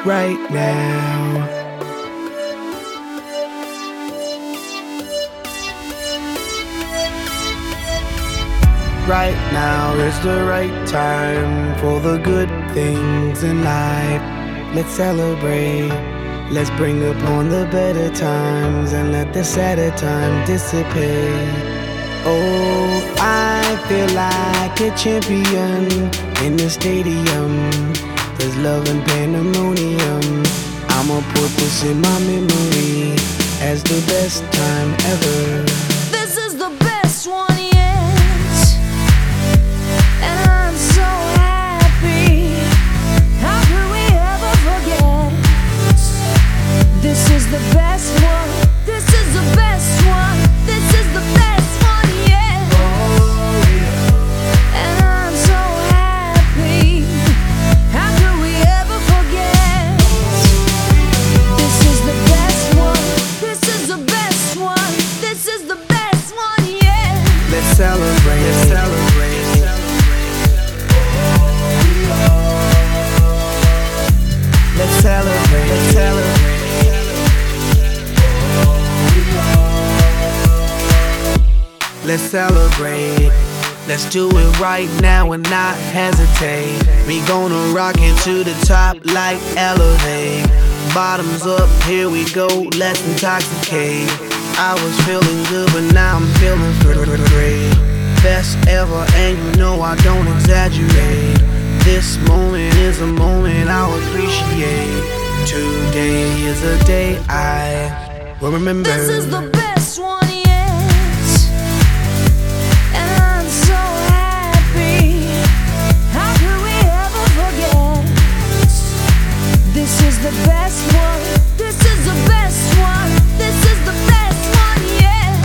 right now. Right now is the right time for the good things in life. Let's celebrate. Let's bring upon the better times and let the sadder time dissipate. Oh, I feel like a champion in the stadium. There's love and pandemonium. I'ma put this in my memory as the best time ever. This is the best one yet, and I'm so happy. How could we ever forget? This is the best one. This is the best one. This is the best one yet. And I'm so happy. How could we ever forget? This is the best one. This is the best one. This is the best one yet. Let's celebrate. Let's celebrate. Let's celebrate. Let's celebrate. Let's celebrate. Let's do it right now and not hesitate. We gonna rock it to the top like Elevate. Bottoms up, here we go, let's intoxicate. I was feeling good, but now I'm feeling great. Best ever, and you know I don't exaggerate. This moment is a moment I'll appreciate. Today is a day I will remember. This is the best one yet, and I'm so happy. How could we ever forget? This is the best one. This is the best one. This is the best one yet.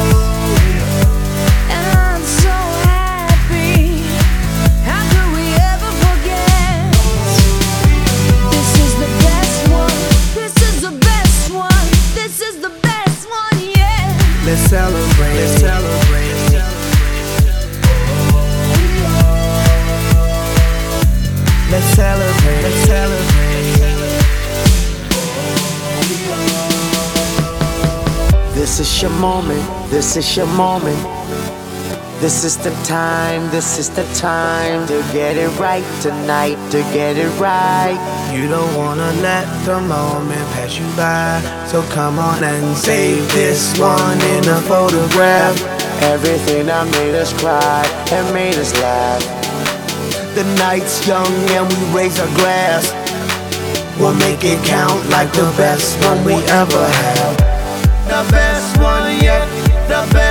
And I'm so happy. How could we ever forget? This is the best one. This is the best one. This is the best one yet. Let's celebrate. Let's celebrate. Let's celebrate. Let's celebrate. This is your moment. This is your moment. This is the time. This is the time to get it right tonight. To get it right. You don't wanna let the moment pass you by, so come on and save this one in a photograph. Everything that made us cry and made us laugh. The night's young and we raise our glass. We'll make it count like the best one we ever had. The best one yet, the best.